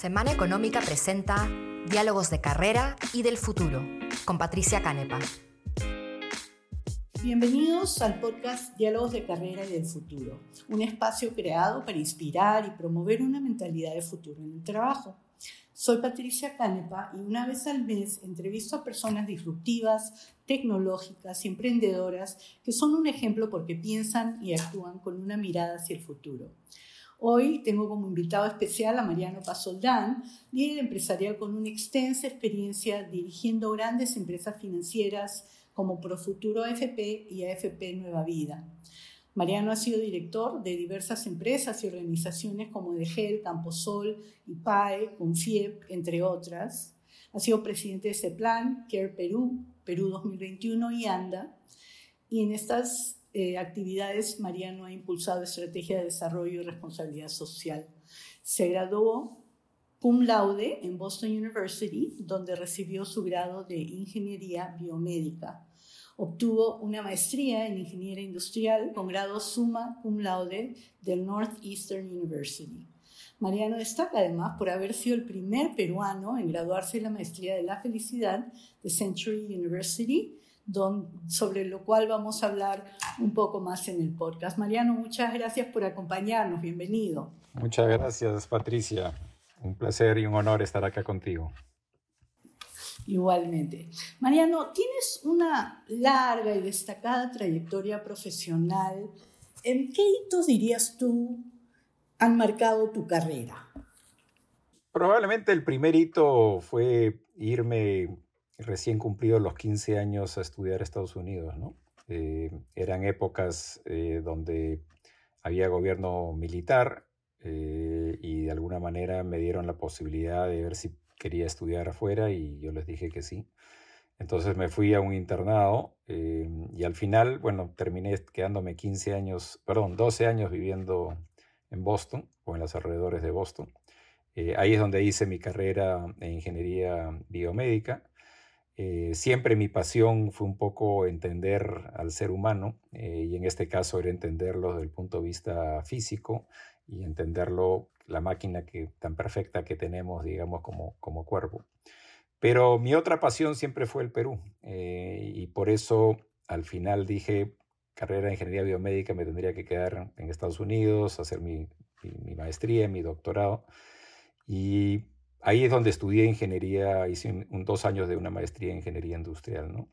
Semana Económica presenta Diálogos de Carrera y del Futuro, con Patricia Canepa. Bienvenidos al podcast Diálogos de Carrera y del Futuro, un espacio creado para inspirar y promover una mentalidad de futuro en el trabajo. Soy Patricia Canepa y una vez al mes entrevisto a personas disruptivas, tecnológicas y emprendedoras que son un ejemplo porque piensan y actúan con una mirada hacia el futuro. Hoy tengo como invitado especial a Mariano Pasoldán, líder empresarial con una extensa experiencia dirigiendo grandes empresas financieras como Profuturo AFP y AFP Nueva Vida. Mariano ha sido director de diversas empresas y organizaciones como Degel, Camposol, IPAE, Confiep, entre otras. Ha sido presidente de CEPLAN, Care Perú, Perú 2021 y ANDA. Y en estas actividades, Mariano ha impulsado estrategias de desarrollo y responsabilidad social. Se graduó cum laude en Boston University, donde recibió su grado de Ingeniería Biomédica. Obtuvo una maestría en Ingeniería Industrial con grado summa cum laude del Northeastern University. Mariano destaca además por haber sido el primer peruano en graduarse en la maestría de la felicidad de Century University, sobre lo cual vamos a hablar un poco más en el podcast. Mariano, muchas gracias por acompañarnos. Bienvenido. Muchas gracias, Patricia. Un placer y un honor estar acá contigo. Igualmente. Mariano, tienes una larga y destacada trayectoria profesional. ¿En qué hitos dirías tú han marcado tu carrera? Probablemente el primer hito fue irme recién cumplidos los 15 años a estudiar a Estados Unidos, ¿no? Eran épocas donde había gobierno militar y de alguna manera me dieron la posibilidad de ver si quería estudiar afuera y yo les dije que sí. Entonces me fui a un internado y al final, bueno, terminé quedándome 12 años viviendo en Boston o en los alrededores de Boston. Ahí es donde hice mi carrera en ingeniería biomédica. Siempre mi pasión fue un poco entender al ser humano y en este caso era entenderlo desde el punto de vista físico y entenderlo, la máquina tan perfecta que tenemos, digamos, como cuerpo. Pero mi otra pasión siempre fue el Perú y por eso al final dije, carrera de ingeniería biomédica me tendría que quedar en Estados Unidos, hacer mi maestría, mi doctorado. Y ahí es donde estudié ingeniería, hice 2 años de una maestría en ingeniería industrial, ¿no?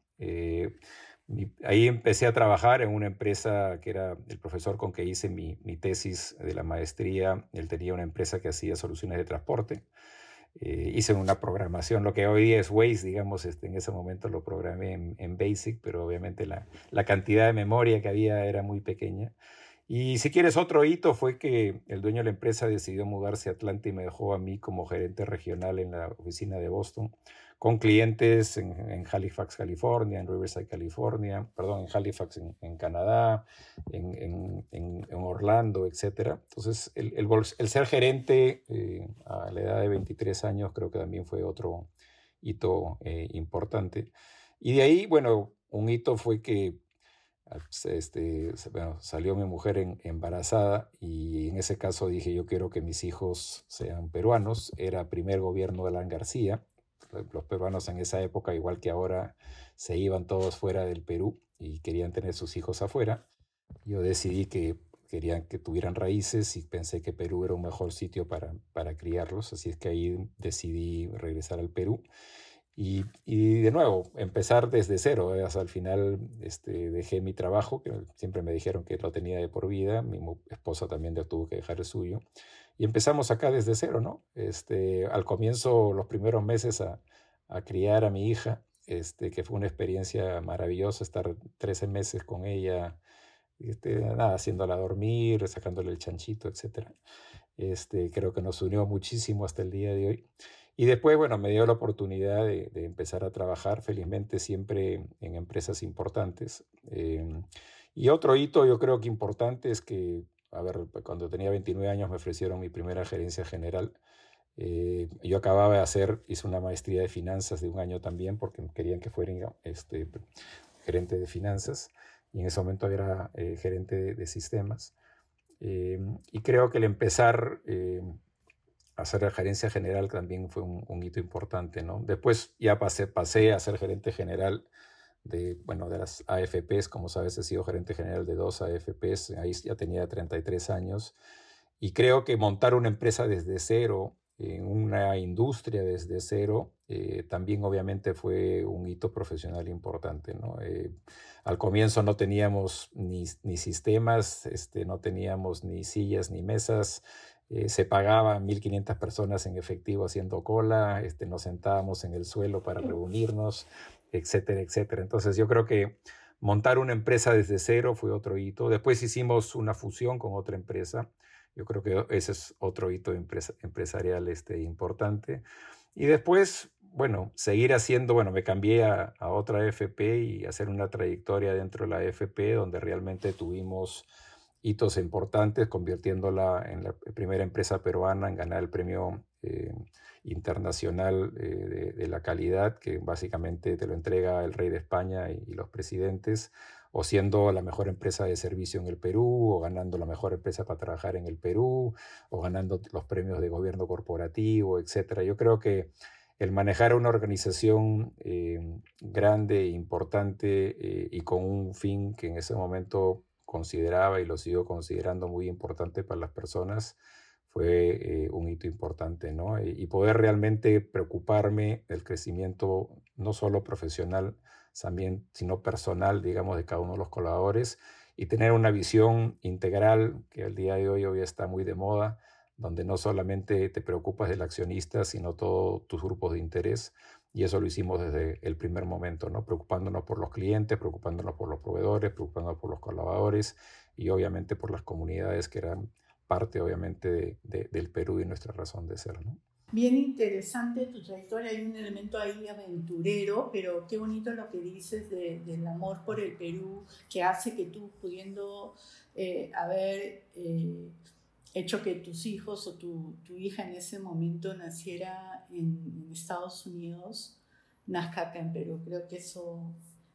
Ahí empecé a trabajar en una empresa que era el profesor con que hice mi tesis de la maestría. Él tenía una empresa que hacía soluciones de transporte. Hice una programación, lo que hoy día es Waze, digamos, en ese momento lo programé en BASIC, pero obviamente la cantidad de memoria que había era muy pequeña. Y si quieres, otro hito fue que el dueño de la empresa decidió mudarse a Atlanta y me dejó a mí como gerente regional en la oficina de Boston, con clientes en Halifax, California, en Riverside, California, en Halifax, en Canadá, en Orlando, etc. Entonces, el ser gerente a la edad de 23 años creo que también fue otro hito importante. Y de ahí, bueno, un hito fue que salió mi mujer embarazada y en ese caso dije yo quiero que mis hijos sean peruanos. Era primer gobierno de Alan García. Los peruanos en esa época, igual que ahora, se iban todos fuera del Perú y querían tener sus hijos afuera. Yo decidí que querían que tuvieran raíces y pensé que Perú era un mejor sitio para criarlos, así es que ahí decidí regresar al Perú. Y de nuevo, empezar desde cero. Hasta al final dejé mi trabajo, que siempre me dijeron que lo tenía de por vida. Mi esposa también tuvo que dejar el suyo. Y empezamos acá desde cero, ¿no? Al comienzo, los primeros meses a criar a mi hija, que fue una experiencia maravillosa, estar 13 meses con ella, haciéndola dormir, sacándole el chanchito, etc. Creo que nos unió muchísimo hasta el día de hoy. Y después, bueno, me dio la oportunidad de empezar a trabajar, felizmente siempre en empresas importantes. Y otro hito yo creo que importante es que, cuando tenía 29 años me ofrecieron mi primera gerencia general. Yo hice una maestría de finanzas de 1 año también porque querían que fuera gerente de finanzas y en ese momento era gerente de sistemas. Y creo que el empezar hacer la gerencia general también fue un hito importante, ¿no? Después ya pasé a ser gerente general de las AFPs. Como sabes, he sido gerente general de 2 AFPs, ahí ya tenía 33 años. Y creo que montar una empresa desde cero, en una industria desde cero, también obviamente fue un hito profesional importante, ¿no? Al comienzo no teníamos ni sistemas, no teníamos ni sillas ni mesas. Se pagaban 1.500 personas en efectivo haciendo cola, nos sentábamos en el suelo para reunirnos, etcétera, etcétera. Entonces yo creo que montar una empresa desde cero fue otro hito. Después hicimos una fusión con otra empresa. Yo creo que ese es otro hito empresarial importante. Y después, seguir haciendo, me cambié a otra AFP y hacer una trayectoria dentro de la AFP donde realmente tuvimos hitos importantes, convirtiéndola en la primera empresa peruana en ganar el premio internacional de la calidad, que básicamente te lo entrega el rey de España y los presidentes, o siendo la mejor empresa de servicio en el Perú, o ganando la mejor empresa para trabajar en el Perú, o ganando los premios de gobierno corporativo, etc. Yo creo que el manejar una organización grande, importante y con un fin que en ese momento consideraba y lo sigo considerando muy importante para las personas, fue un hito importante, ¿no? Y poder realmente preocuparme del crecimiento no solo profesional, también, sino personal, digamos, de cada uno de los colaboradores, y tener una visión integral que al día de hoy está muy de moda, donde no solamente te preocupas del accionista, sino todos tus grupos de interés. Y eso lo hicimos desde el primer momento, ¿no? Preocupándonos por los clientes, preocupándonos por los proveedores, preocupándonos por los colaboradores y obviamente por las comunidades que eran parte obviamente del Perú y nuestra razón de ser, ¿no? Bien interesante tu trayectoria, hay un elemento ahí aventurero, pero qué bonito lo que dices del amor por el Perú, que hace que tú, pudiendo haber hecho que tus hijos o tu hija en ese momento naciera en Estados Unidos, nazca acá en Perú. Creo que eso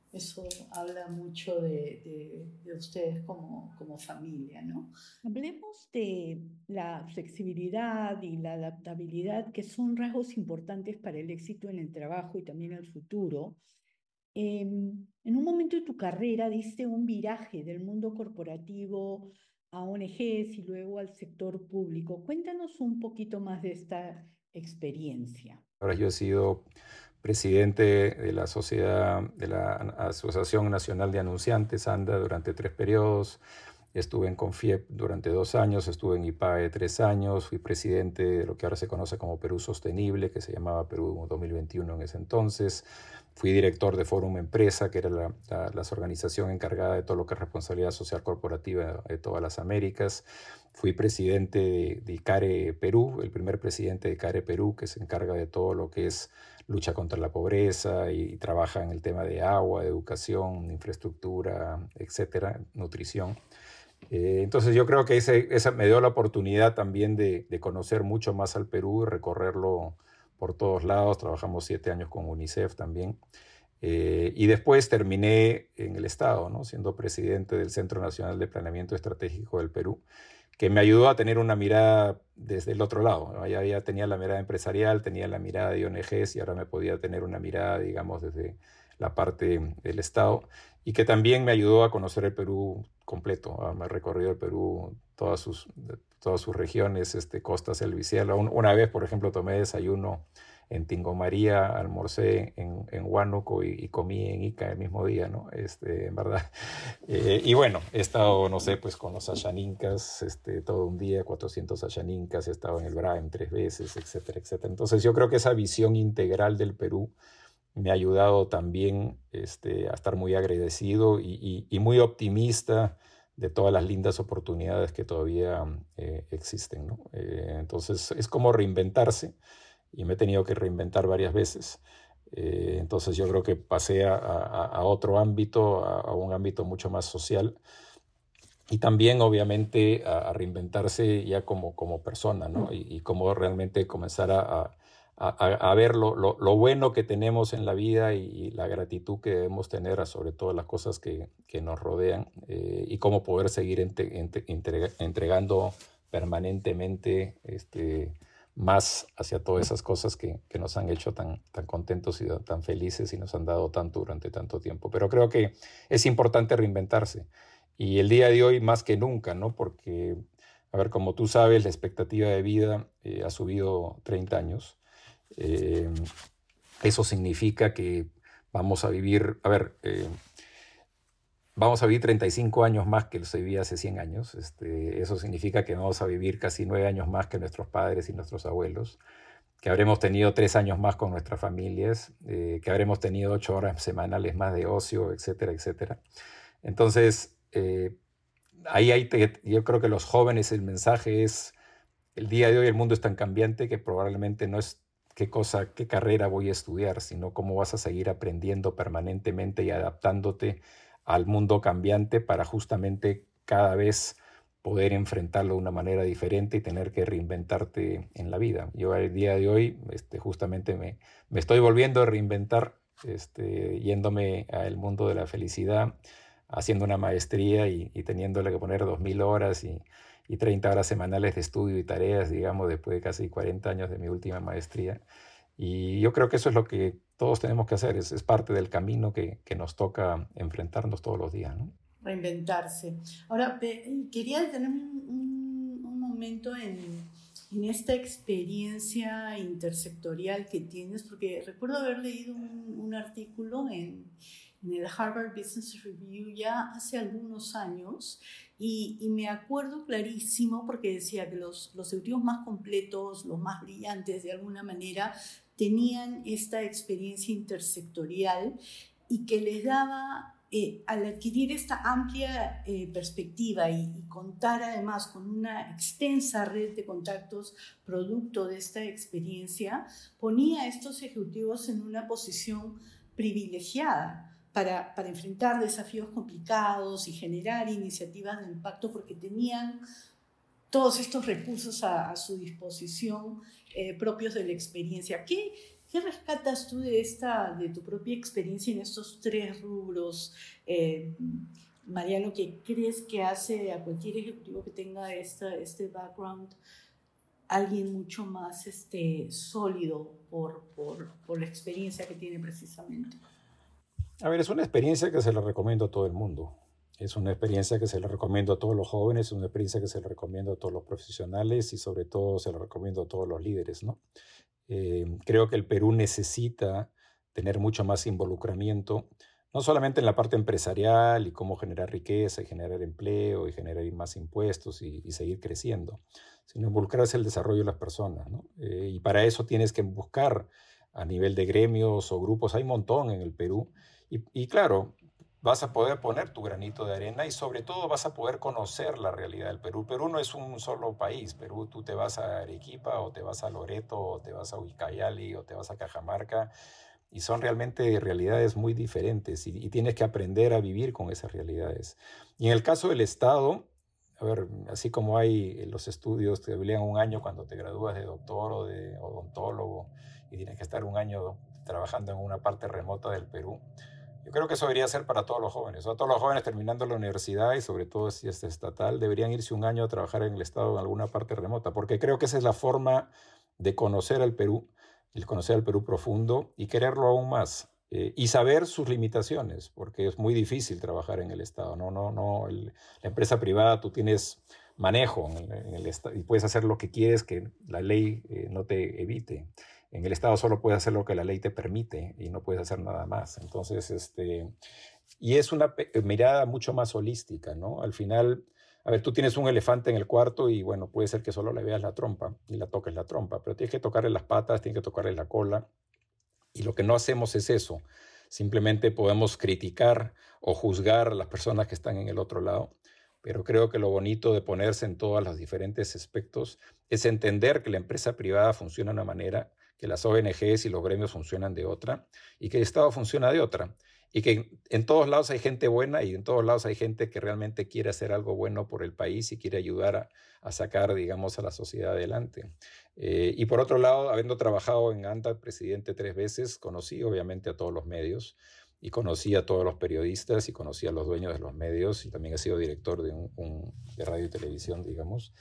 habla mucho de ustedes como familia, ¿no? Hablemos de la flexibilidad y la adaptabilidad, que son rasgos importantes para el éxito en el trabajo y también el futuro. En un momento de tu carrera diste un viraje del mundo corporativo a ONGs y luego al sector público. Cuéntanos un poquito más de esta experiencia. Ahora yo he sido presidente de la Asociación Nacional de Anunciantes, ANDA, durante 3 periodos. Estuve en CONFIEP durante 2 años, estuve en IPAE 3 años, fui presidente de lo que ahora se conoce como Perú Sostenible, que se llamaba Perú 2021 en ese entonces. Fui director de Fórum Empresa, que era la organización encargada de todo lo que es responsabilidad social corporativa de todas las Américas. Fui presidente de ICARE Perú, el primer presidente de ICARE Perú, que se encarga de todo lo que es lucha contra la pobreza y trabaja en el tema de agua, de educación, infraestructura, etcétera, nutrición. Entonces yo creo que esa me dio la oportunidad también de conocer mucho más al Perú y recorrerlo por todos lados. Trabajamos 7 años con UNICEF también. Y después terminé en el Estado, ¿no? Siendo presidente del Centro Nacional de Planeamiento Estratégico del Perú, que me ayudó a tener una mirada desde el otro lado, ¿no? Ya tenía la mirada empresarial, tenía la mirada de ONGs y ahora me podía tener una mirada, digamos, desde la parte del Estado, y que también me ayudó a conocer el Perú completo. Me he recorrido el Perú, todas sus regiones, costa, selva y sierra. Una vez, por ejemplo, tomé desayuno en Tingo María, almorcé en Huánuco y comí en Ica el mismo día, ¿no? En verdad. Y bueno, he estado, no sé, pues con los Ashanincas, todo un día, 400 Ashanincas, he estado en el BRAEM 3 veces, etcétera, etcétera. Entonces yo creo que esa visión integral del Perú me ha ayudado también a estar muy agradecido y muy optimista de todas las lindas oportunidades que todavía existen, ¿no? Entonces es como reinventarse, y me he tenido que reinventar varias veces. Entonces yo creo que pasé a otro ámbito, a un ámbito mucho más social, y también obviamente a reinventarse ya como persona, ¿no? Y cómo realmente comenzar a ver lo bueno que tenemos en la vida y la gratitud que debemos tener sobre todas las cosas que nos rodean, y cómo poder seguir entregando permanentemente más hacia todas esas cosas que nos han hecho tan contentos y tan felices y nos han dado tanto durante tanto tiempo. Pero creo que es importante reinventarse. Y el día de hoy más que nunca, ¿no? Porque, a ver, como tú sabes, la expectativa de vida ha subido 30 años. Eso significa que vamos a vivir, vamos a vivir 35 años más que se vivía hace 100 años. Eso significa que vamos a vivir casi 9 años más que nuestros padres y nuestros abuelos, que habremos tenido 3 años más con nuestras familias, que habremos tenido 8 horas semanales más de ocio, etcétera, etcétera. Entonces, yo creo que los jóvenes, el mensaje es, el día de hoy el mundo es tan cambiante que probablemente no es qué carrera voy a estudiar, sino cómo vas a seguir aprendiendo permanentemente y adaptándote al mundo cambiante para justamente cada vez poder enfrentarlo de una manera diferente y tener que reinventarte en la vida. Yo el día de hoy justamente me estoy volviendo a reinventar, yéndome al mundo de la felicidad, haciendo una maestría y teniéndole que poner 2.000 horas y 30 horas semanales de estudio y tareas, digamos, después de casi 40 años de mi última maestría. Y yo creo que eso es lo que todos tenemos que hacer, es parte del camino que nos toca enfrentarnos todos los días, ¿no? Reinventarse. Ahora, quería detener un momento en esta experiencia intersectorial que tienes, porque recuerdo haber leído un artículo en el Harvard Business Review ya hace algunos años y me acuerdo clarísimo porque decía que los ejecutivos más completos, los más brillantes de alguna manera, tenían esta experiencia intersectorial y que les daba, al adquirir esta amplia perspectiva y contar además con una extensa red de contactos producto de esta experiencia, ponía a estos ejecutivos en una posición privilegiada para enfrentar desafíos complicados y generar iniciativas de impacto porque tenían todos estos recursos a su disposición propios de la experiencia. ¿Qué rescatas tú de tu propia experiencia en estos 3 rubros, Mariano, que crees que hace a cualquier ejecutivo que tenga este background alguien mucho más sólido por la experiencia que tiene precisamente? A ver, es una experiencia que se la recomiendo a todo el mundo. Es una experiencia que se la recomiendo a todos los jóvenes, es una experiencia que se la recomiendo a todos los profesionales y sobre todo se la recomiendo a todos los líderes, ¿no? Creo que el Perú necesita tener mucho más involucramiento, no solamente en la parte empresarial y cómo generar riqueza y generar empleo y generar más impuestos y seguir creciendo, sino involucrarse en el desarrollo de las personas, ¿no? Y para eso tienes que buscar a nivel de gremios o grupos, hay un montón en el Perú, y claro, vas a poder poner tu granito de arena y sobre todo vas a poder conocer la realidad del Perú. Perú no es un solo país. Perú, tú te vas a Arequipa o te vas a Loreto o te vas a Ucayali o te vas a Cajamarca y son realmente realidades muy diferentes y tienes que aprender a vivir con esas realidades. Y en el caso del Estado, a ver, así como hay los estudios que te obligan 1 año cuando te gradúas de doctor o de odontólogo y tienes que estar 1 año trabajando en una parte remota del Perú, yo creo que eso debería ser para todos los jóvenes. O sea, todos los jóvenes terminando la universidad y sobre todo si es estatal, deberían irse 1 año a trabajar en el Estado en alguna parte remota, porque creo que esa es la forma de conocer al Perú, el conocer al Perú profundo y quererlo aún más. Y saber sus limitaciones, porque es muy difícil trabajar en el Estado. La empresa privada tú tienes manejo en el Estado y puedes hacer lo que quieres que la ley no te evite. En el Estado solo puedes hacer lo que la ley te permite y no puedes hacer nada más. Entonces, y es una mirada mucho más holística, ¿no? Al final, a ver, tú tienes un elefante en el cuarto y bueno, puede ser que solo le veas la trompa y la toques la trompa, pero tienes que tocarle las patas, tienes que tocarle la cola. Y lo que no hacemos es eso. Simplemente podemos criticar o juzgar a las personas que están en el otro lado. Pero creo que lo bonito de ponerse en todos los diferentes aspectos es entender que la empresa privada funciona de una manera, que las ONGs y los gremios funcionan de otra y que el Estado funciona de otra. Y que en todos lados hay gente buena y en todos lados hay gente que realmente quiere hacer algo bueno por el país y quiere ayudar a sacar, digamos, a la sociedad adelante. Y por otro lado, habiendo trabajado en ANDA, presidente 3 veces, conocí obviamente a todos los medios y conocí a todos los periodistas y conocí a los dueños de los medios y también he sido director de radio y televisión, digamos.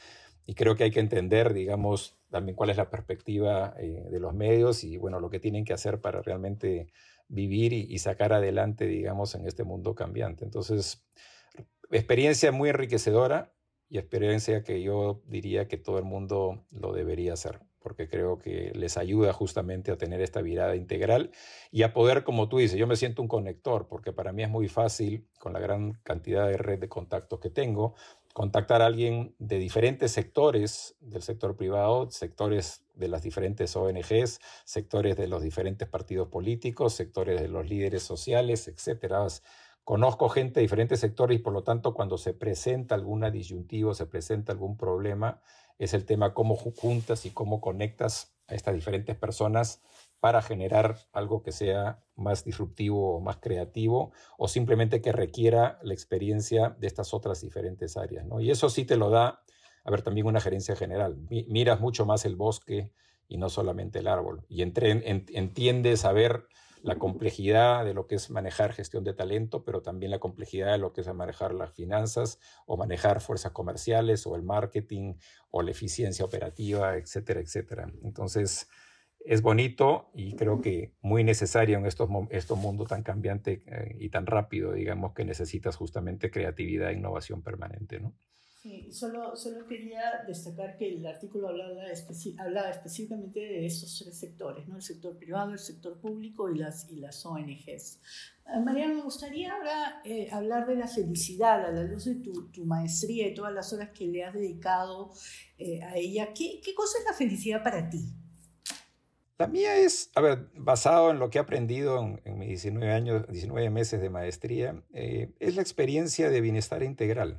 y creo que hay que entender, digamos, también cuál es la perspectiva de los medios y, bueno, lo que tienen que hacer para realmente vivir y sacar adelante, digamos, en este mundo cambiante. Entonces, experiencia muy enriquecedora y experiencia que yo diría que todo el mundo lo debería hacer, porque creo que les ayuda justamente a tener esta mirada integral y a poder, como tú dices, yo me siento un conector, porque para mí es muy fácil, con la gran cantidad de red de contactos que tengo, contactar a alguien de diferentes sectores del sector privado, sectores de las diferentes ONGs, sectores de los diferentes partidos políticos, sectores de los líderes sociales, etcétera. Conozco gente de diferentes sectores y por lo tanto cuando se presenta alguna disyuntiva, se presenta algún problema, es el tema cómo juntas y cómo conectas a estas diferentes personas para generar algo que sea más disruptivo o más creativo o simplemente que requiera la experiencia de estas otras diferentes áreas, ¿no? Y eso sí te lo da, a ver, también una gerencia general. Miras mucho más el bosque y no solamente el árbol. Y entiendes a ver la complejidad de lo que es manejar gestión de talento, pero también la complejidad de lo que es manejar las finanzas o manejar fuerzas comerciales o el marketing o la eficiencia operativa, etcétera, etcétera. Entonces, es bonito y creo que muy necesario en estos mundos tan cambiantes y tan rápido, digamos, que necesitas justamente creatividad e innovación permanente, ¿no? Sí, solo quería destacar que el artículo hablaba específicamente de esos tres sectores, ¿no? El sector privado, el sector público y las ONGs. María, me gustaría ahora hablar de la felicidad a la luz de tu maestría y todas las horas que le has dedicado a ella. ¿Qué cosa es la felicidad para ti? La mía es, a ver, basado en lo que he aprendido en mis 19 meses de maestría, es la experiencia de bienestar integral.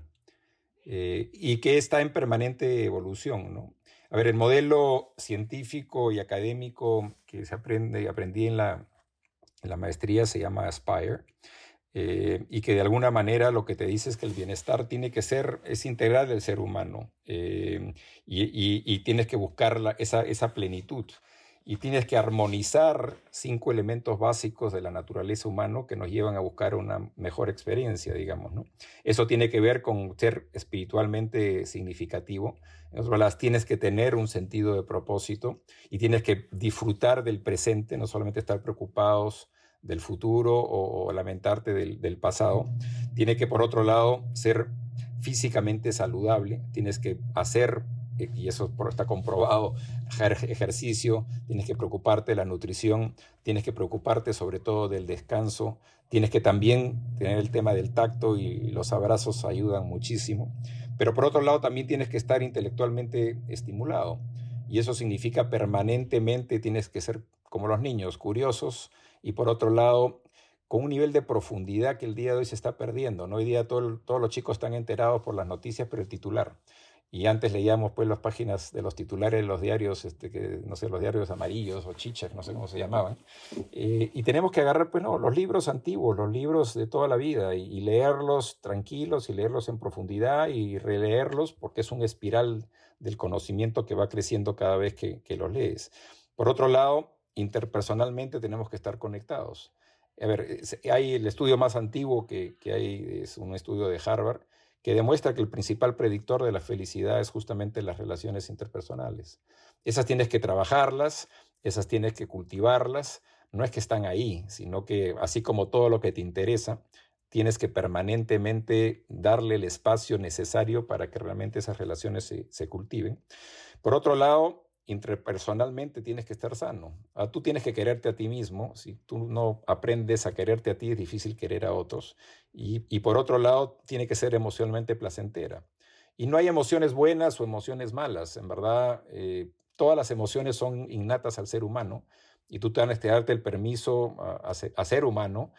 Y que está en permanente evolución, ¿no? A ver, el modelo científico y académico que aprendí en la maestría se llama Aspire, y que de alguna manera lo que te dice es que el bienestar es integral del ser humano, y tienes que buscar esa plenitud. Y tienes que armonizar 5 elementos básicos de la naturaleza humana que nos llevan a buscar una mejor experiencia, digamos, ¿no? Eso tiene que ver con ser espiritualmente significativo. En otras palabras, tienes que tener un sentido de propósito y tienes que disfrutar del presente, no solamente estar preocupados del futuro o lamentarte del pasado. Tiene que, por otro lado, ser físicamente saludable. Tienes que hacer, y eso está comprobado, ejercicio, tienes que preocuparte de la nutrición, tienes que preocuparte sobre todo del descanso, tienes que también tener el tema del tacto y los abrazos ayudan muchísimo, pero por otro lado también tienes que estar intelectualmente estimulado y eso significa permanentemente tienes que ser como los niños, curiosos y por otro lado con un nivel de profundidad que el día de hoy se está perdiendo, ¿no? Hoy día todos los chicos están enterados por las noticias, pero el titular. Y antes leíamos pues las páginas de los titulares de los diarios, no sé, los diarios amarillos o chichas, no sé cómo se llamaban. Y tenemos que agarrar pues, no, los libros antiguos, los libros de toda la vida y leerlos tranquilos y leerlos en profundidad y releerlos porque es un espiral del conocimiento que va creciendo cada vez que los lees. Por otro lado, interpersonalmente tenemos que estar conectados. A ver, hay el estudio más antiguo que hay, es un estudio de Harvard, que demuestra que el principal predictor de la felicidad es justamente las relaciones interpersonales. Esas tienes que trabajarlas, esas tienes que cultivarlas, no es que están ahí, sino que así como todo lo que te interesa, tienes que permanentemente darle el espacio necesario para que realmente esas relaciones se cultiven. Por otro lado, interpersonalmente tienes que estar sano. Tú tienes que quererte a ti mismo. Si tú no aprendes a quererte a ti, es difícil querer a otros. Y por otro lado, tiene que ser emocionalmente placentera. Y no hay emociones buenas o emociones malas. En verdad, todas las emociones son innatas al ser humano. Y tú tienes que darte el permiso a ser humano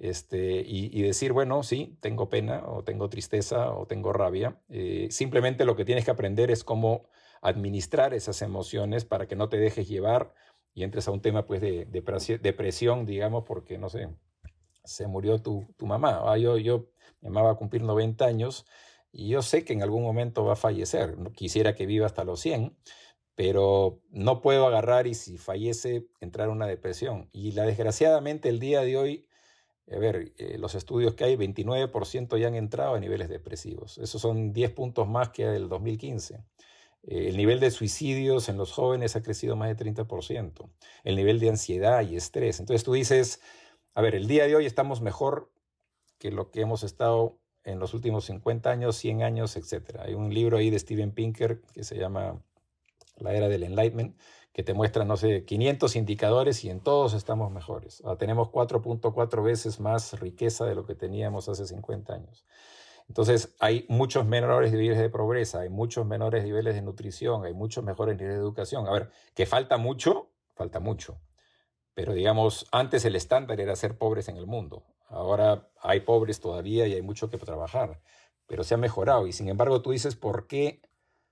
y decir, bueno, sí, tengo pena o tengo tristeza o tengo rabia. Simplemente lo que tienes que aprender es cómo administrar esas emociones para que no te dejes llevar y entres a un tema pues de depresión, digamos, porque, no sé, se murió tu mamá. Yo mi mamá va a cumplir 90 años y yo sé que en algún momento va a fallecer. No quisiera que viva hasta los 100, pero no puedo agarrar y si fallece entrar en una depresión. Y desgraciadamente el día de hoy, a ver, los estudios que hay, 29% ya han entrado a niveles depresivos. Esos son 10 puntos más que el 2015. El nivel de suicidios en los jóvenes ha crecido más de 30%. El nivel de ansiedad y estrés. Entonces tú dices, a ver, el día de hoy estamos mejor que lo que hemos estado en los últimos 50 años, 100 años, etc. Hay un libro ahí de Steven Pinker que se llama La Era del Enlightenment, que te muestra, no sé, 500 indicadores y en todos estamos mejores. Tenemos 4.4 veces más riqueza de lo que teníamos hace 50 años. Entonces, hay muchos menores niveles de pobreza, hay muchos menores niveles de nutrición, hay muchos mejores niveles de educación. A ver, que falta mucho, pero digamos, antes el estándar era ser pobres en el mundo. Ahora hay pobres todavía y hay mucho que trabajar, pero se ha mejorado. Y sin embargo, tú dices, ¿por qué,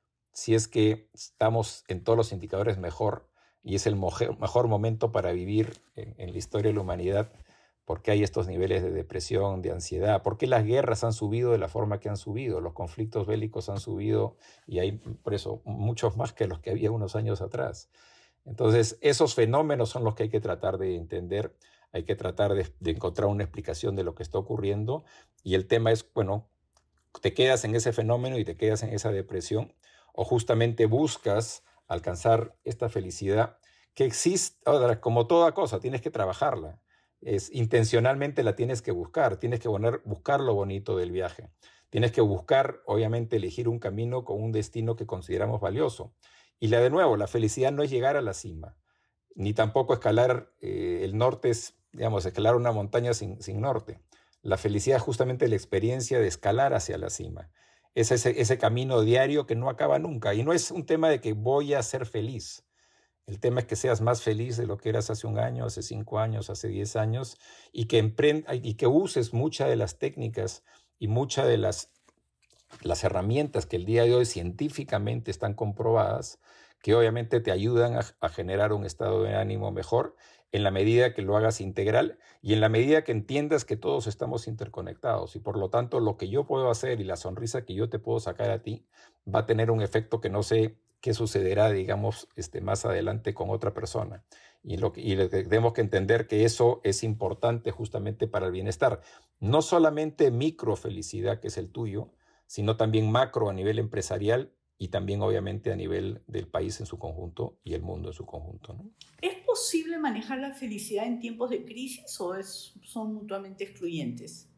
si es que estamos en todos los indicadores mejor y es el mejor momento para vivir en la historia de la humanidad, por qué hay estos niveles de depresión, de ansiedad? ¿Por qué las guerras han subido de la forma que han subido? Los conflictos bélicos han subido y hay, por eso, muchos más que los que había unos años atrás. Entonces, esos fenómenos son los que hay que tratar de entender, hay que tratar de encontrar una explicación de lo que está ocurriendo, y el tema es, bueno, te quedas en ese fenómeno y te quedas en esa depresión, o justamente buscas alcanzar esta felicidad que existe. Ahora, como toda cosa, tienes que trabajarla, intencionalmente la tienes que buscar, tienes que buscar lo bonito del viaje, tienes que buscar, obviamente, elegir un camino con un destino que consideramos valioso. Y de nuevo, la felicidad no es llegar a la cima, ni tampoco escalar el norte, digamos, escalar una montaña sin norte. La felicidad es justamente la experiencia de escalar hacia la cima. Es ese camino diario que no acaba nunca. Y no es un tema de que voy a ser feliz. El tema es que seas más feliz de lo que eras hace un año, hace 5 años, hace 10 años, y que uses muchas de las técnicas y muchas de las herramientas que el día de hoy científicamente están comprobadas, que obviamente te ayudan a generar un estado de ánimo mejor, en la medida que lo hagas integral y en la medida que entiendas que todos estamos interconectados, y por lo tanto lo que yo puedo hacer y la sonrisa que yo te puedo sacar a ti va a tener un efecto que no sé qué sucederá, digamos, más adelante con otra persona. Y lo que tenemos que entender que eso es importante justamente para el bienestar. No solamente micro felicidad, que es el tuyo, sino también macro a nivel empresarial y también obviamente a nivel del país en su conjunto y el mundo en su conjunto, ¿no? ¿Es posible manejar la felicidad en tiempos de crisis o son mutuamente excluyentes?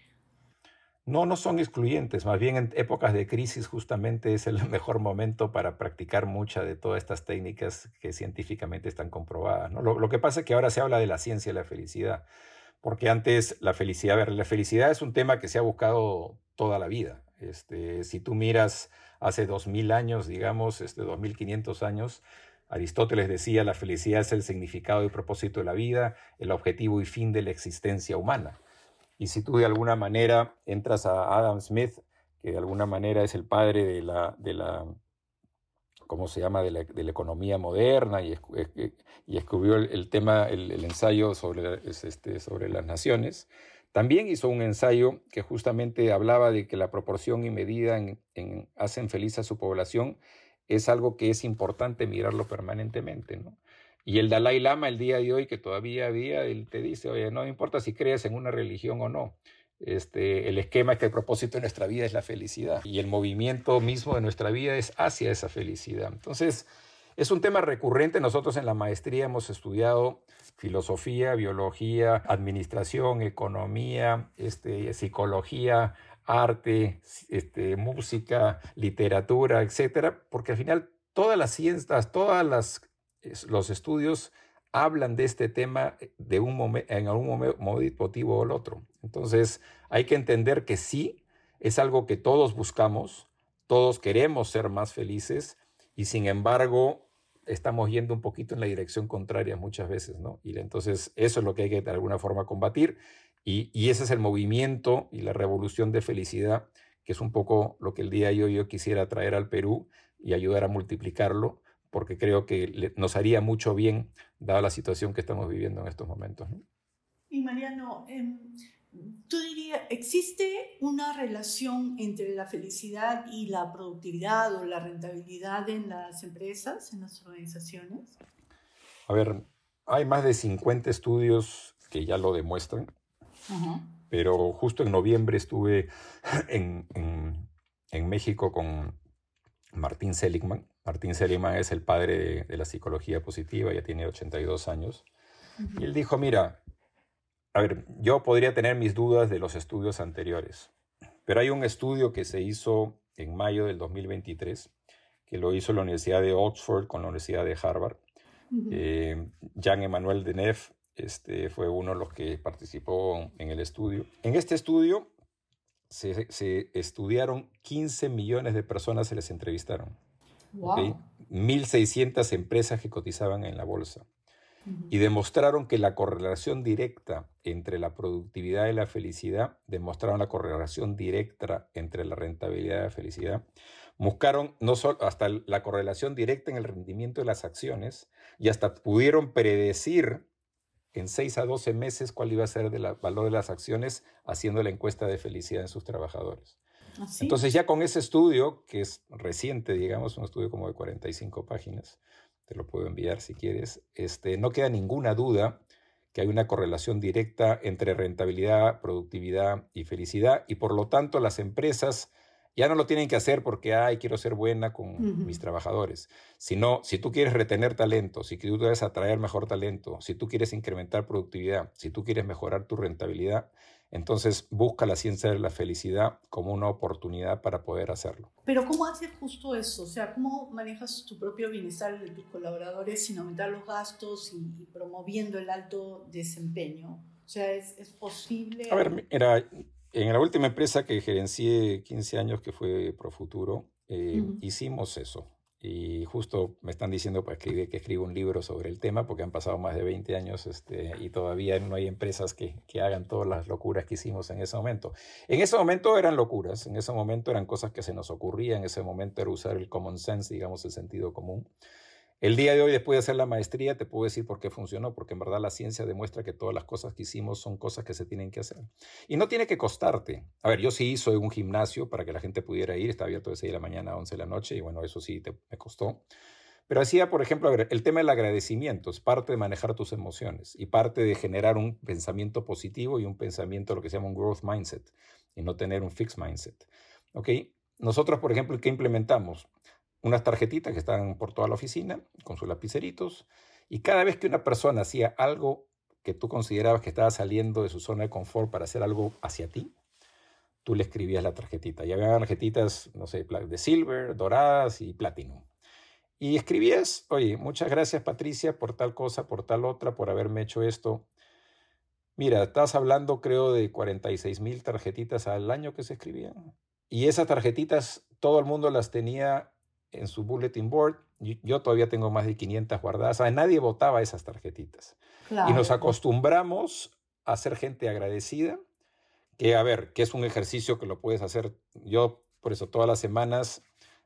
No son excluyentes, más bien en épocas de crisis justamente es el mejor momento para practicar muchas de todas estas técnicas que científicamente están comprobadas, ¿no? Lo que pasa es que ahora se habla de la ciencia de la felicidad, porque antes la felicidad es un tema que se ha buscado toda la vida. Si tú miras hace 2000 años, digamos, 2500 años, Aristóteles decía: la felicidad es el significado y propósito de la vida, el objetivo y fin de la existencia humana. Y si tú de alguna manera entras a Adam Smith, que de alguna manera es el padre de la ¿cómo se llama?, de la economía moderna, y escribió el tema, el ensayo sobre las naciones, también hizo un ensayo que justamente hablaba de que la proporción y medida en hacen feliz a su población es algo que es importante mirarlo permanentemente, ¿no? Y el Dalai Lama, el día de hoy, que todavía él te dice: oye, no importa si crees en una religión o no, el esquema es que el propósito de nuestra vida es la felicidad y el movimiento mismo de nuestra vida es hacia esa felicidad. Entonces, es un tema recurrente. Nosotros en la maestría hemos estudiado filosofía, biología, administración, economía, psicología, arte, música, literatura, etcétera, porque al final todas las ciencias, los estudios hablan de este tema en algún motivo o el otro. Entonces, hay que entender que sí, es algo que todos buscamos, todos queremos ser más felices, y sin embargo, estamos yendo un poquito en la dirección contraria muchas veces, ¿no? Y entonces, eso es lo que hay que de alguna forma combatir, y ese es el movimiento y la revolución de felicidad, que es un poco lo que el día de hoy yo quisiera traer al Perú y ayudar a multiplicarlo, porque creo que nos haría mucho bien, dada la situación que estamos viviendo en estos momentos, ¿no? Y Mariano, tú dirías, ¿existe una relación entre la felicidad y la productividad o la rentabilidad en las empresas, en las organizaciones? A ver, hay más de 50 estudios que ya lo demuestran, pero justo en noviembre estuve en México con Martin Seligman. Martin Seligman es el padre de la psicología positiva, ya tiene 82 años. Y él dijo, mira, a ver, yo podría tener mis dudas de los estudios anteriores, pero hay un estudio que se hizo en mayo del 2023, que lo hizo la Universidad de Oxford con la Universidad de Harvard. Jean-Emmanuel Deneuve fue uno de los que participó en el estudio. En este estudio se estudiaron 15 millones de personas, se les entrevistaron. Wow. ¿Okay? 1.600 empresas que cotizaban en la bolsa. Y demostraron que la correlación directa entre la productividad y la felicidad, demostraron la correlación directa entre la rentabilidad y la felicidad. Buscaron no solo hasta la correlación directa en el rendimiento de las acciones y hasta pudieron predecir en 6 a 12 meses cuál iba a ser el valor de las acciones haciendo la encuesta de felicidad en sus trabajadores. ¿Así? Entonces ya con ese estudio, que es reciente, digamos, un estudio como de 45 páginas, te lo puedo enviar si quieres, no queda ninguna duda que hay una correlación directa entre rentabilidad, productividad y felicidad, y por lo tanto las empresas ya no lo tienen que hacer porque, quiero ser buena con mis trabajadores, sino si tú quieres retener talento, si tú quieres atraer mejor talento, si tú quieres incrementar productividad, si tú quieres mejorar tu rentabilidad, entonces busca la ciencia de la felicidad como una oportunidad para poder hacerlo. Pero ¿cómo haces justo eso? O sea, ¿cómo manejas tu propio bienestar y de tus colaboradores sin aumentar los gastos y promoviendo el alto desempeño? O sea, ¿es posible? A ver, en la última empresa que gerencié 15 años, que fue Profuturo, hicimos eso. Y justo me están diciendo que escriba un libro sobre el tema, porque han pasado más de 20 años y todavía no hay empresas que hagan todas las locuras que hicimos en ese momento. En ese momento eran locuras, en ese momento eran cosas que se nos ocurrían, en ese momento era usar el common sense, digamos, el sentido común. El día de hoy, después de hacer la maestría, te puedo decir por qué funcionó, porque en verdad la ciencia demuestra que todas las cosas que hicimos son cosas que se tienen que hacer. Y no tiene que costarte. A ver, yo sí hice un gimnasio para que la gente pudiera ir, está abierto de 6 de la mañana a 11 de la noche, y bueno, eso sí me costó. Pero hacía, por ejemplo, el tema del agradecimiento, es parte de manejar tus emociones y parte de generar un pensamiento positivo y un pensamiento, lo que se llama un growth mindset, y no tener un fixed mindset. ¿Ok? Nosotros, por ejemplo, ¿qué implementamos? Unas tarjetitas que están por toda la oficina, con sus lapiceritos, y cada vez que una persona hacía algo que tú considerabas que estaba saliendo de su zona de confort para hacer algo hacia ti, tú le escribías la tarjetita. Y había tarjetitas, no sé, de silver, doradas y platino. Y escribías, oye, muchas gracias Patricia por tal cosa, por tal otra, por haberme hecho esto. Mira, estás hablando creo de 46,000 tarjetitas al año que se escribían. Y esas tarjetitas todo el mundo las tenía en su bulletin board. Yo todavía tengo más de 500 guardadas. Nadie votaba esas tarjetitas. Claro. Y nos acostumbramos a ser gente agradecida, que a ver, que es un ejercicio que lo puedes hacer. Yo, por eso, todas las semanas,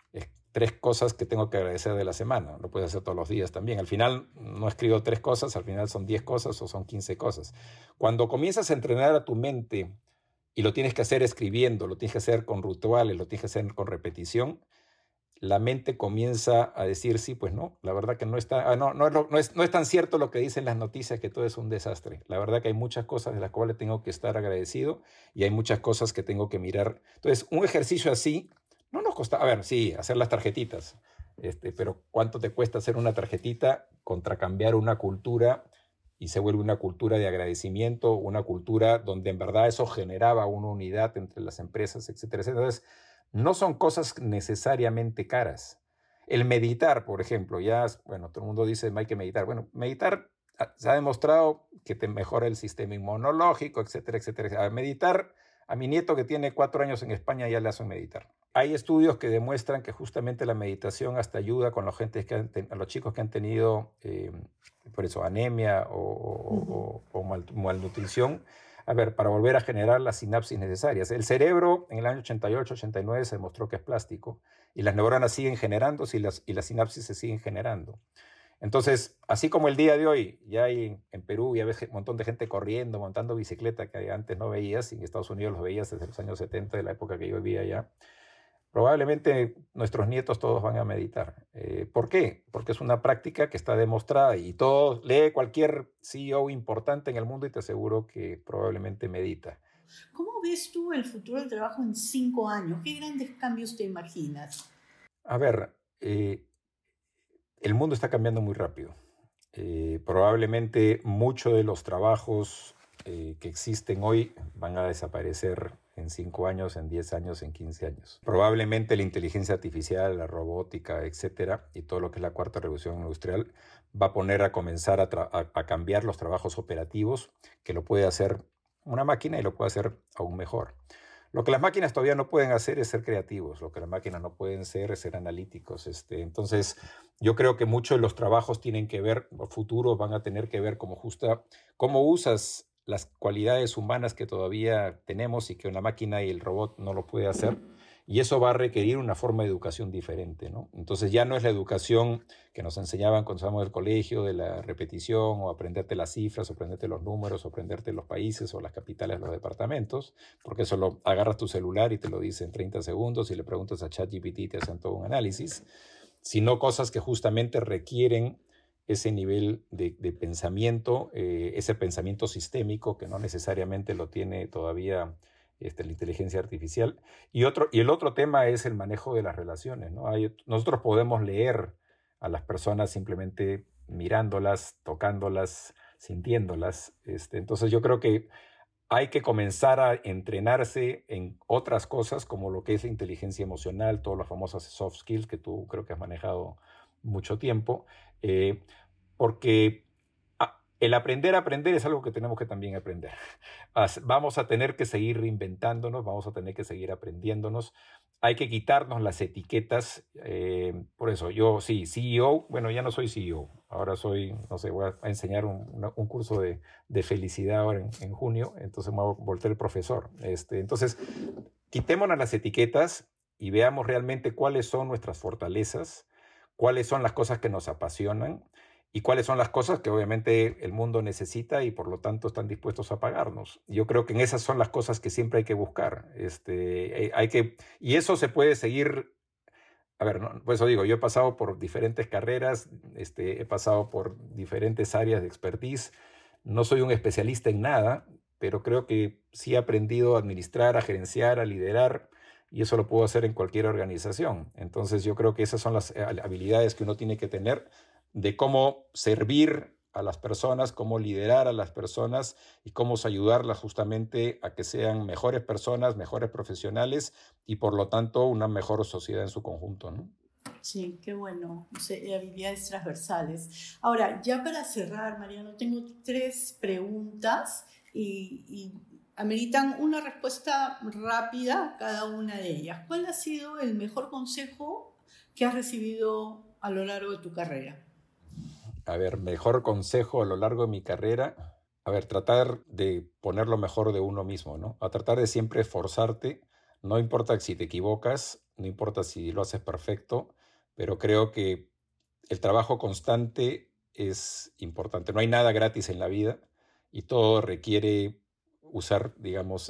3 cosas que tengo que agradecer de la semana. Lo puedes hacer todos los días también. Al final no escribo 3 cosas, al final son 10 cosas o son 15 cosas. Cuando comienzas a entrenar a tu mente y lo tienes que hacer escribiendo, lo tienes que hacer con rituales, lo tienes que hacer con repetición, la mente comienza a decir, sí, pues no, la verdad que no está, no es tan cierto lo que dicen las noticias, que todo es un desastre. La verdad que hay muchas cosas de las cuales tengo que estar agradecido y hay muchas cosas que tengo que mirar. Entonces, un ejercicio así no nos cuesta, a ver, sí, hacer las tarjetitas, pero ¿cuánto te cuesta hacer una tarjetita contra cambiar una cultura y se vuelve una cultura de agradecimiento, una cultura donde en verdad eso generaba una unidad entre las empresas, etcétera, etcétera? Entonces, no son cosas necesariamente caras. El meditar, por ejemplo, bueno, todo el mundo dice hay que meditar. Bueno, meditar se ha demostrado que te mejora el sistema inmunológico, etcétera, etcétera. Meditar, a mi nieto que tiene 4 años en España ya le hacen meditar. Hay estudios que demuestran que justamente la meditación hasta ayuda con a los chicos que han tenido, por eso, anemia o malnutrición, para volver a generar las sinapsis necesarias. El cerebro en el año 88, 89 se demostró que es plástico y las neuronas siguen generándose y las sinapsis se siguen generando. Entonces, así como el día de hoy, ya hay en Perú, ya ves un montón de gente corriendo, montando bicicleta, que antes no veías, y en Estados Unidos los veías desde los años 70, de la época que yo vivía allá. Probablemente nuestros nietos todos van a meditar. ¿Por qué? Porque es una práctica que está demostrada y lee cualquier CEO importante en el mundo y te aseguro que probablemente medita. ¿Cómo ves tú el futuro del trabajo en 5 años? ¿Qué grandes cambios te imaginas? A ver, el mundo está cambiando muy rápido. Probablemente muchos de los trabajos que existen hoy van a desaparecer en 5 años, en 10 años, en 15 años. Probablemente la inteligencia artificial, la robótica, etcétera, y todo lo que es la cuarta revolución industrial va a poner a comenzar a cambiar los trabajos operativos, que lo puede hacer una máquina y lo puede hacer aún mejor. Lo que las máquinas todavía no pueden hacer es ser creativos, lo que las máquinas no pueden ser es ser analíticos. Entonces, yo creo que muchos de los trabajos tienen que ver, los futuros van a tener que ver cómo usas las cualidades humanas que todavía tenemos y que una máquina y el robot no lo puede hacer. Y eso va a requerir una forma de educación diferente, ¿no? Entonces ya no es la educación que nos enseñaban cuando estábamos en el colegio, de la repetición, o aprenderte las cifras, o aprenderte los números, o aprenderte los países, o las capitales, los departamentos, porque eso lo agarras tu celular y te lo dice en 30 segundos, y le preguntas a ChatGPT y te hacen todo un análisis, sino cosas que justamente requieren ese nivel de pensamiento, ese pensamiento sistémico que no necesariamente lo tiene todavía la inteligencia artificial. Y el otro tema es el manejo de las relaciones, ¿no? Nosotros podemos leer a las personas simplemente mirándolas, tocándolas, sintiéndolas. Entonces yo creo que hay que comenzar a entrenarse en otras cosas como lo que es la inteligencia emocional, todas las famosas soft skills que tú creo que has manejado mucho tiempo, porque el aprender a aprender es algo que tenemos que también aprender. Vamos a tener que seguir reinventándonos, vamos a tener que seguir aprendiéndonos. Hay que quitarnos las etiquetas. Por eso yo sí, CEO, bueno, ya no soy CEO. Ahora soy, no sé, voy a enseñar un curso de felicidad ahora en junio, entonces me voy a volver el profesor. Entonces, quitémonos las etiquetas y veamos realmente cuáles son nuestras fortalezas, cuáles son las cosas que nos apasionan, y cuáles son las cosas que obviamente el mundo necesita y por lo tanto están dispuestos a pagarnos. Yo creo que en esas son las cosas que siempre hay que buscar. Y eso se puede seguir. A ver, no, por eso digo, yo he pasado por diferentes carreras, he pasado por diferentes áreas de expertise. No soy un especialista en nada, pero creo que sí he aprendido a administrar, a gerenciar, a liderar, y eso lo puedo hacer en cualquier organización. Entonces yo creo que esas son las habilidades que uno tiene que tener de cómo servir a las personas, cómo liderar a las personas y cómo ayudarlas justamente a que sean mejores personas, mejores profesionales y por lo tanto una mejor sociedad en su conjunto, ¿no? Sí, qué bueno, habilidades transversales. Ahora, ya para cerrar, Mariano, tengo 3 preguntas y ameritan una respuesta rápida cada una de ellas. ¿Cuál ha sido el mejor consejo que has recibido a lo largo de tu carrera? A ver, mejor consejo a lo largo de mi carrera. A ver, tratar de poner lo mejor de uno mismo, ¿no? A tratar de siempre esforzarte. No importa si te equivocas, no importa si lo haces perfecto, pero creo que el trabajo constante es importante. No hay nada gratis en la vida y todo requiere usar, digamos,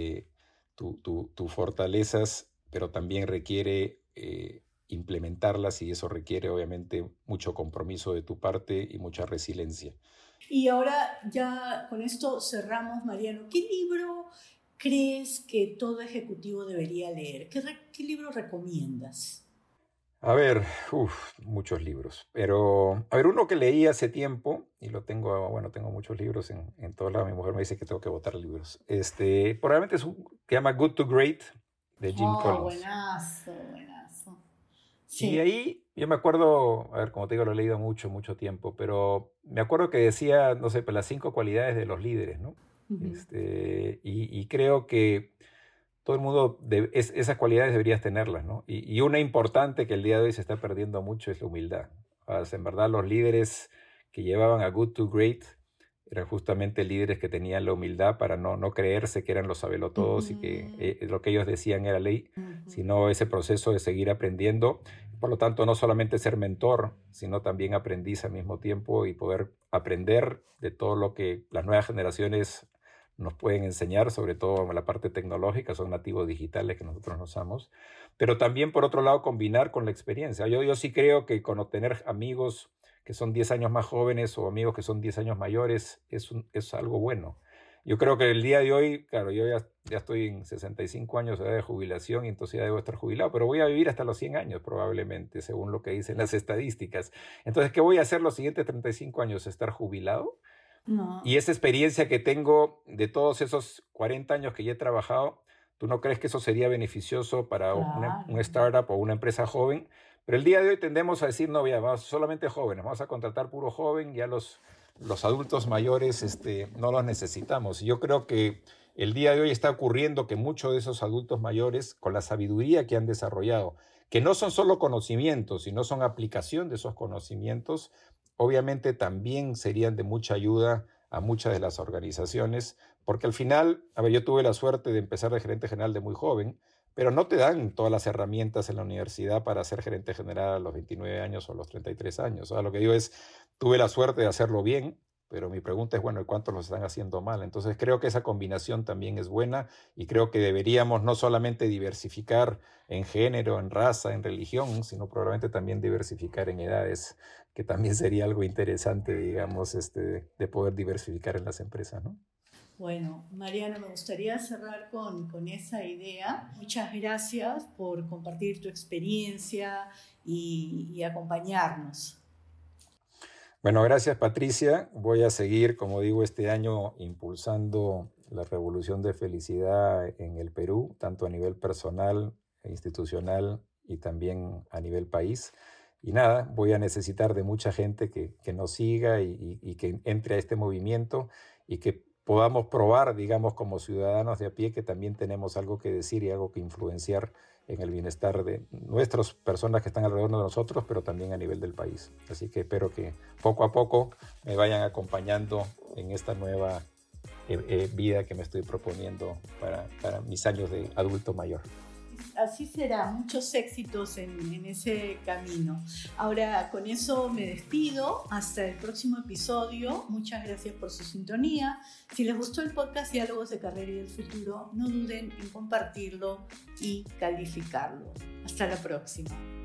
tus fortalezas, pero también requiere implementarlas y eso requiere obviamente mucho compromiso de tu parte y mucha resiliencia. Y ahora ya con esto cerramos, Mariano. ¿Qué libro crees que todo ejecutivo debería leer? ¿Qué libro recomiendas? A ver, muchos libros, pero a ver, uno que leí hace tiempo, y lo tengo, bueno, tengo muchos libros en todos lados, mi mujer me dice que tengo que botar libros, probablemente que llama Good to Great, de Jim Collins. Buenazo. Sí. Y ahí yo me acuerdo, a ver, como te digo, lo he leído mucho tiempo, pero me acuerdo que decía, no sé, las 5 cualidades de los líderes, ¿no? Uh-huh. Y creo que todo el mundo, esas cualidades deberías tenerlas, ¿no? Y una importante que el día de hoy se está perdiendo mucho es la humildad. O sea, en verdad los líderes que llevaban a Good to Great eran justamente líderes que tenían la humildad para no creerse que eran los sabelotodos, uh-huh, y que lo que ellos decían era ley, uh-huh, sino ese proceso de seguir aprendiendo. Por lo tanto, no solamente ser mentor, sino también aprendiz al mismo tiempo y poder aprender de todo lo que las nuevas generaciones nos pueden enseñar, sobre todo en la parte tecnológica, son nativos digitales que nosotros no usamos, pero también por otro lado combinar con la experiencia. Yo sí creo que con tener amigos que son 10 años más jóvenes o amigos que son 10 años mayores es algo bueno. Yo creo que el día de hoy, claro, yo ya estoy en 65 años de edad de jubilación y entonces ya debo estar jubilado, pero voy a vivir hasta los 100 años probablemente, según lo que dicen las estadísticas. Entonces, ¿qué voy a hacer los siguientes 35 años? ¿Estar jubilado? No, Y esa experiencia que tengo de todos esos 40 años que ya he trabajado, ¿tú no crees que eso sería beneficioso para un claro. startup o una empresa joven? Pero el día de hoy tendemos a decir, no, ya, vamos solamente jóvenes, vamos a contratar puro joven, ya los adultos mayores no los necesitamos. Y yo creo que el día de hoy está ocurriendo que muchos de esos adultos mayores, con la sabiduría que han desarrollado, que no son solo conocimientos, sino son aplicación de esos conocimientos, obviamente también serían de mucha ayuda a muchas de las organizaciones, porque al final, a ver, yo tuve la suerte de empezar de gerente general de muy joven, pero no te dan todas las herramientas en la universidad para ser gerente general a los 29 años o a los 33 años. O sea, lo que digo es, tuve la suerte de hacerlo bien, pero mi pregunta es, bueno, ¿cuántos lo están haciendo mal? Entonces creo que esa combinación también es buena y creo que deberíamos no solamente diversificar en género, en raza, en religión, sino probablemente también diversificar en edades, que también sería algo interesante, digamos, de poder diversificar en las empresas, ¿no? Bueno, Mariano, me gustaría cerrar con esa idea. Muchas gracias por compartir tu experiencia y acompañarnos. Bueno, gracias Patricia. Voy a seguir, como digo, este año impulsando la revolución de felicidad en el Perú, tanto a nivel personal, institucional y también a nivel país. Y nada, voy a necesitar de mucha gente que nos siga y que entre a este movimiento y que podamos probar, digamos, como ciudadanos de a pie, que también tenemos algo que decir y algo que influenciar en el bienestar de nuestras personas que están alrededor de nosotros, pero también a nivel del país. Así que espero que poco a poco me vayan acompañando en esta nueva vida que me estoy proponiendo para mis años de adulto mayor. Así será, muchos éxitos en ese camino. Ahora, con eso me despido. Hasta el próximo episodio. Muchas gracias por su sintonía. Si les gustó el podcast Diálogos de Carrera y del Futuro, no duden en compartirlo y calificarlo. Hasta la próxima.